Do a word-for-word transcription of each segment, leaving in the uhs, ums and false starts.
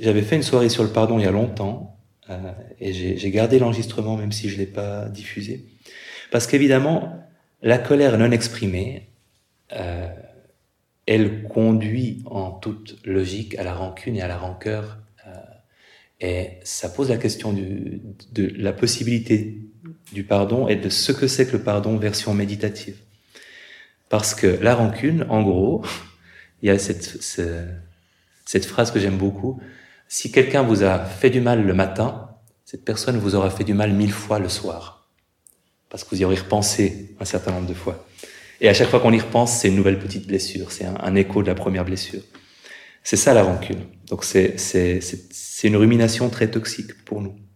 j'avais fait une soirée sur le pardon il y a longtemps, euh, et j'ai, j'ai gardé l'enregistrement même si je l'ai pas diffusé. Parce qu'évidemment, la colère non exprimée, euh, elle conduit en toute logique à la rancune et à la rancœur. Euh, et ça pose la question du, de la possibilité du pardon et de ce que c'est que le pardon version méditative. Parce que la rancune, en gros, il y a cette, cette, cette phrase que j'aime beaucoup. Si quelqu'un vous a fait du mal le matin, cette personne vous aura fait du mal mille fois le soir. Parce que vous y aurez repensé un certain nombre de fois. Et à chaque fois qu'on y repense, c'est une nouvelle petite blessure. C'est un, un écho de la première blessure. C'est ça la rancune. Donc c'est, c'est, c'est, c'est une rumination très toxique pour nous.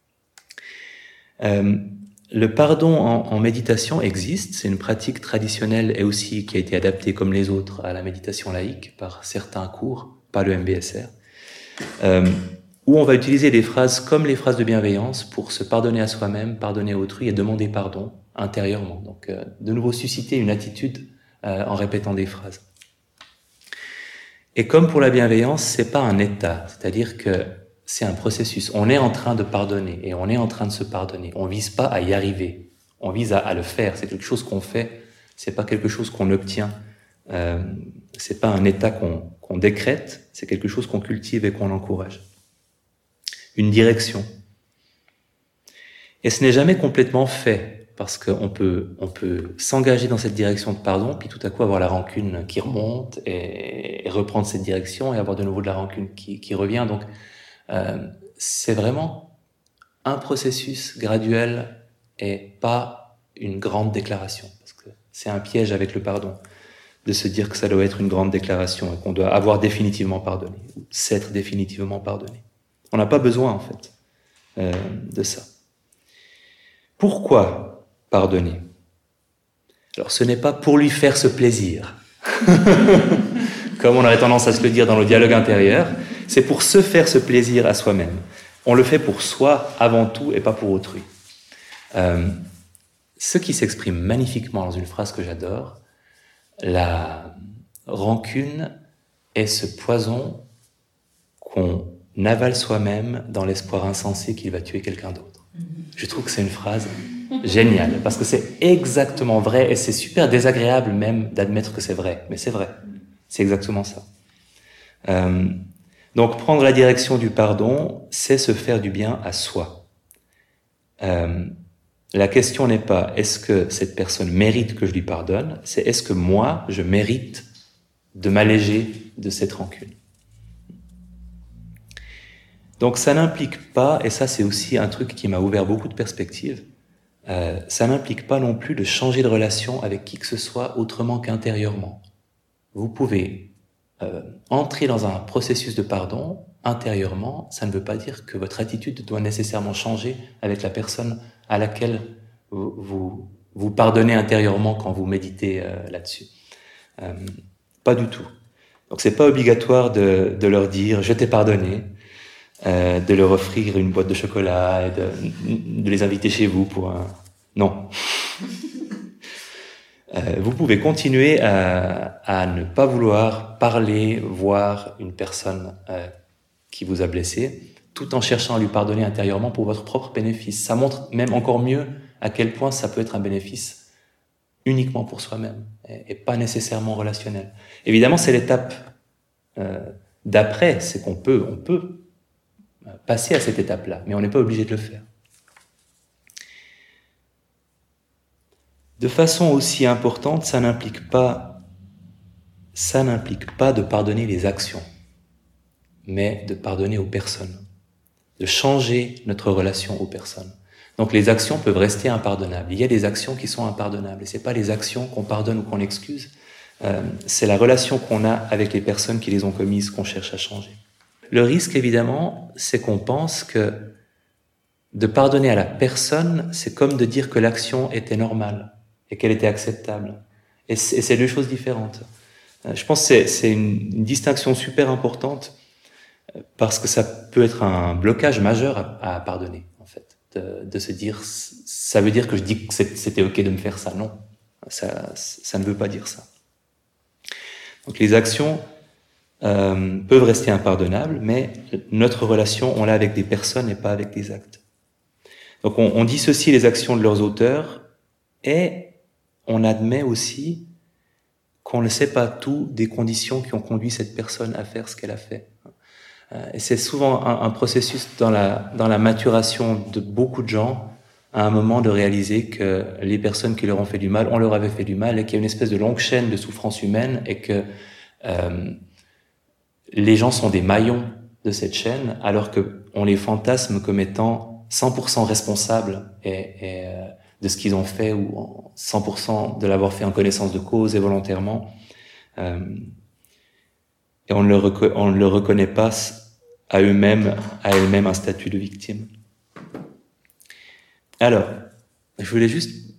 Euh, le pardon en, en méditation existe. C'est une pratique traditionnelle et aussi qui a été adaptée comme les autres à la méditation laïque par certains cours, pas le M B S R. Euh, où on va utiliser des phrases comme les phrases de bienveillance pour se pardonner à soi-même, pardonner à autrui et demander pardon intérieurement. Donc, euh, de nouveau susciter une attitude euh, en répétant des phrases. Et comme pour la bienveillance, c'est pas un état, c'est-à-dire que c'est un processus. On est en train de pardonner et on est en train de se pardonner. On vise pas à y arriver, on vise à, à le faire. C'est quelque chose qu'on fait, c'est pas quelque chose qu'on obtient. Euh, c'est pas un état qu'on, qu'on décrète, c'est quelque chose qu'on cultive et qu'on encourage. Une direction. Et ce n'est jamais complètement fait, parce qu'on peut, on peut s'engager dans cette direction de pardon, puis tout à coup avoir la rancune qui remonte, et, et reprendre cette direction, et avoir de nouveau de la rancune qui, qui revient. Donc, euh, c'est vraiment un processus graduel, et pas une grande déclaration, parce que c'est un piège avec le pardon, de se dire que ça doit être une grande déclaration, et qu'on doit avoir définitivement pardonné, ou s'être définitivement pardonné. On n'a pas besoin, en fait, euh, de ça. Pourquoi pardonner? Alors, ce n'est pas pour lui faire ce plaisir, comme on aurait tendance à se le dire dans le dialogue intérieur, c'est pour se faire ce plaisir à soi-même. On le fait pour soi avant tout et pas pour autrui. Euh, ce qui s'exprime magnifiquement dans une phrase que j'adore, la rancune est ce poison qu'on avale soi-même dans l'espoir insensé qu'il va tuer quelqu'un d'autre. Je trouve que c'est une phrase géniale, parce que c'est exactement vrai, et c'est super désagréable même d'admettre que c'est vrai, mais c'est vrai, c'est exactement ça. Euh, donc prendre la direction du pardon, c'est se faire du bien à soi. Euh, la question n'est pas est-ce que cette personne mérite que je lui pardonne, c'est est-ce que moi je mérite de m'alléger de cette rancune. Donc ça n'implique pas, et ça c'est aussi un truc qui m'a ouvert beaucoup de perspectives, euh, ça n'implique pas non plus de changer de relation avec qui que ce soit autrement qu'intérieurement. Vous pouvez euh, entrer dans un processus de pardon intérieurement, ça ne veut pas dire que votre attitude doit nécessairement changer avec la personne à laquelle vous vous, vous pardonnez intérieurement quand vous méditez euh, là-dessus. Euh, pas du tout. Donc c'est pas obligatoire de, de leur dire « je t'ai pardonné », Euh, de leur offrir une boîte de chocolat et de, de les inviter chez vous pour un... Non. euh, vous pouvez continuer à, à ne pas vouloir parler, voir une personne euh, qui vous a blessé, tout en cherchant à lui pardonner intérieurement pour votre propre bénéfice. Ça montre même encore mieux à quel point ça peut être un bénéfice uniquement pour soi-même et, et pas nécessairement relationnel. Évidemment, c'est l'étape euh, d'après, c'est qu'on peut, on peut passer à cette étape-là, mais on n'est pas obligé de le faire. De façon aussi importante, ça n'implique pas, ça n'implique pas de pardonner les actions, mais de pardonner aux personnes, de changer notre relation aux personnes. Donc les actions peuvent rester impardonnables. Il y a des actions qui sont impardonnables, et c'est pas les actions qu'on pardonne ou qu'on excuse, euh, c'est la relation qu'on a avec les personnes qui les ont commises qu'on cherche à changer. Le risque, évidemment, c'est qu'on pense que de pardonner à la personne, c'est comme de dire que l'action était normale et qu'elle était acceptable. Et c'est, et c'est deux choses différentes. Je pense que c'est, c'est une, une distinction super importante parce que ça peut être un blocage majeur à, à pardonner, en fait. De, de se dire, ça veut dire que je dis que c'était OK de me faire ça. Non, ça, ça ne veut pas dire ça. Donc les actions euh, peuvent rester impardonnables, mais notre relation, on l'a avec des personnes et pas avec des actes. Donc on, on dissocie les actions de leurs auteurs et on admet aussi qu'on ne sait pas tout des conditions qui ont conduit cette personne à faire ce qu'elle a fait. Et c'est souvent un, un processus dans la, dans la maturation de beaucoup de gens, à un moment de réaliser que les personnes qui leur ont fait du mal, on leur avait fait du mal, et qu'il y a une espèce de longue chaîne de souffrance humaine, et que euh, les gens sont des maillons de cette chaîne, alors qu'on les fantasme comme étant cent pour cent responsables et, et, euh, de ce qu'ils ont fait, ou cent pour cent de l'avoir fait en connaissance de cause et volontairement. Euh, et on ne, le reco- on ne le reconnaît pas à eux-mêmes, à elles-mêmes, un statut de victime. Alors, je voulais juste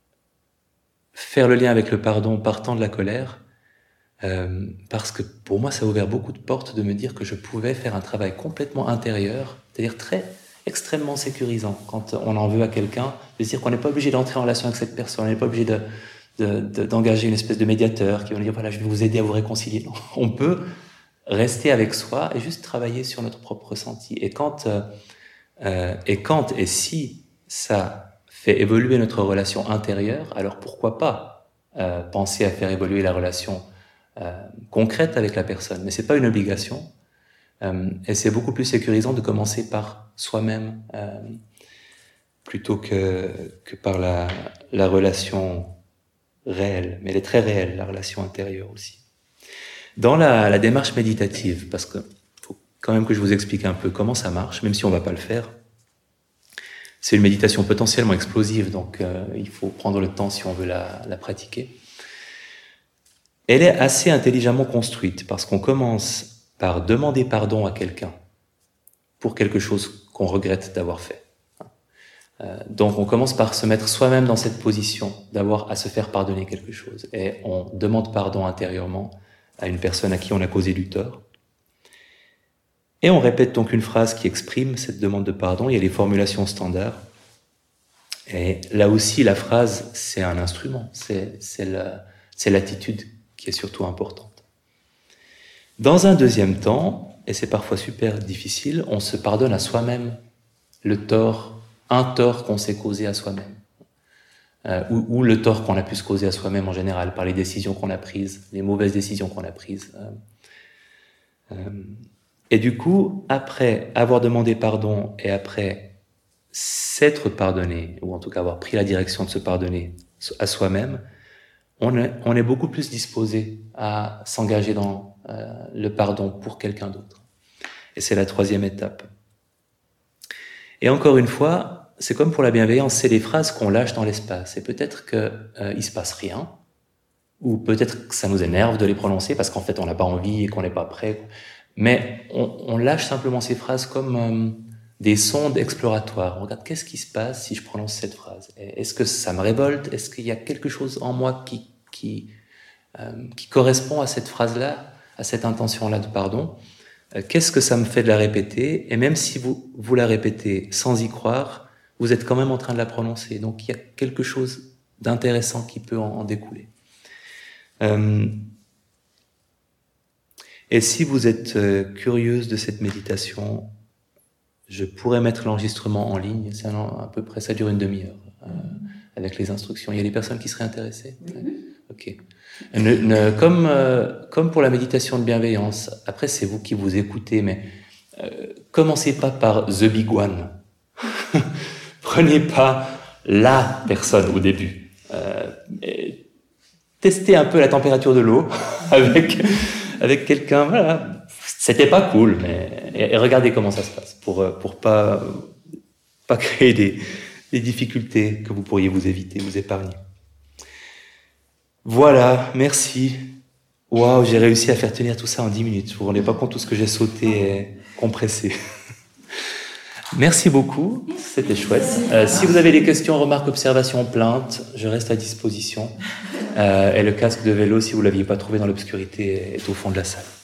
faire le lien avec le pardon partant de la colère, euh, parce que pour moi, ça a ouvert beaucoup de portes de me dire que je pouvais faire un travail complètement intérieur, c'est-à-dire très extrêmement sécurisant quand on en veut à quelqu'un, de se dire qu'on n'est pas obligé d'entrer en relation avec cette personne, on n'est pas obligé de, de, de, d'engager une espèce de médiateur qui va nous dire voilà, je vais vous aider à vous réconcilier. Non, on peut rester avec soi et juste travailler sur notre propre ressenti. Et quand, euh, euh, et quand et si ça fait évoluer notre relation intérieure, alors pourquoi pas euh, penser à faire évoluer la relation euh, concrète avec la personne. Mais c'est pas une obligation. Euh, et c'est beaucoup plus sécurisant de commencer par soi-même euh, plutôt que, que par la, la relation réelle. Mais elle est très réelle, la relation intérieure aussi. Dans la, la démarche méditative, parce que faut quand même que je vous explique un peu comment ça marche, même si on va pas le faire. C'est une méditation potentiellement explosive, donc euh, il faut prendre le temps si on veut la, la pratiquer. Elle est assez intelligemment construite, parce qu'on commence par demander pardon à quelqu'un pour quelque chose qu'on regrette d'avoir fait. Euh, donc on commence par se mettre soi-même dans cette position, d'avoir à se faire pardonner quelque chose. Et on demande pardon intérieurement à une personne à qui on a causé du tort. Et on répète donc une phrase qui exprime cette demande de pardon. Il y a les formulations standards. Et là aussi, la phrase, c'est un instrument. C'est, c'est, la, c'est l'attitude qui est surtout importante. Dans un deuxième temps, et c'est parfois super difficile, on se pardonne à soi-même le tort, un tort qu'on s'est causé à soi-même. Euh, ou, ou le tort qu'on a pu se causer à soi-même en général, par les décisions qu'on a prises, les mauvaises décisions qu'on a prises. Euh, euh, et du coup, après avoir demandé pardon et après s'être pardonné, ou en tout cas avoir pris la direction de se pardonner à soi-même, on est, on est beaucoup plus disposé à s'engager dans euh, le pardon pour quelqu'un d'autre. Et c'est la troisième étape. Et encore une fois, c'est comme pour la bienveillance, c'est les phrases qu'on lâche dans l'espace. Et peut-être qu'il euh, se passe rien, ou peut-être que ça nous énerve de les prononcer parce qu'en fait on n'a pas envie et qu'on n'est pas prêt. Mais on, on lâche simplement ces phrases comme euh, des sondes exploratoires. On regarde qu'est-ce qui se passe si je prononce cette phrase. Est-ce que ça me révolte? Est-ce qu'il y a quelque chose en moi qui, qui, euh, qui correspond à cette phrase-là, à cette intention-là de pardon? euh, Qu'est-ce que ça me fait de la répéter? Et même si vous, vous la répétez sans y croire, vous êtes quand même en train de la prononcer. Donc il y a quelque chose d'intéressant qui peut en, en découler. Euh, et si vous êtes euh, curieuse de cette méditation, je pourrais mettre l'enregistrement en ligne. C'est un, à peu près, ça dure une demi-heure euh, avec les instructions. Il y a des personnes qui seraient intéressées? Ouais. Ok. Ne, ne, comme, euh, comme pour la méditation de bienveillance, après c'est vous qui vous écoutez, mais euh, commencez pas par The Big One. Prenez pas la personne au début. Euh, testez un peu la température de l'eau avec, avec quelqu'un. Voilà. C'était pas cool, mais et, et regardez comment ça se passe pour, pour pas, pas créer des, des difficultés que vous pourriez vous éviter, vous épargner. Voilà, merci. Waouh, j'ai réussi à faire tenir tout ça en dix minutes. Vous vous rendez pas compte tout ce que j'ai sauté et compressé. Merci beaucoup, c'était chouette. Euh, si vous avez des questions, remarques, observations, plaintes, je reste à disposition. Euh, et le casque de vélo, si vous ne l'aviez pas trouvé dans l'obscurité, est au fond de la salle.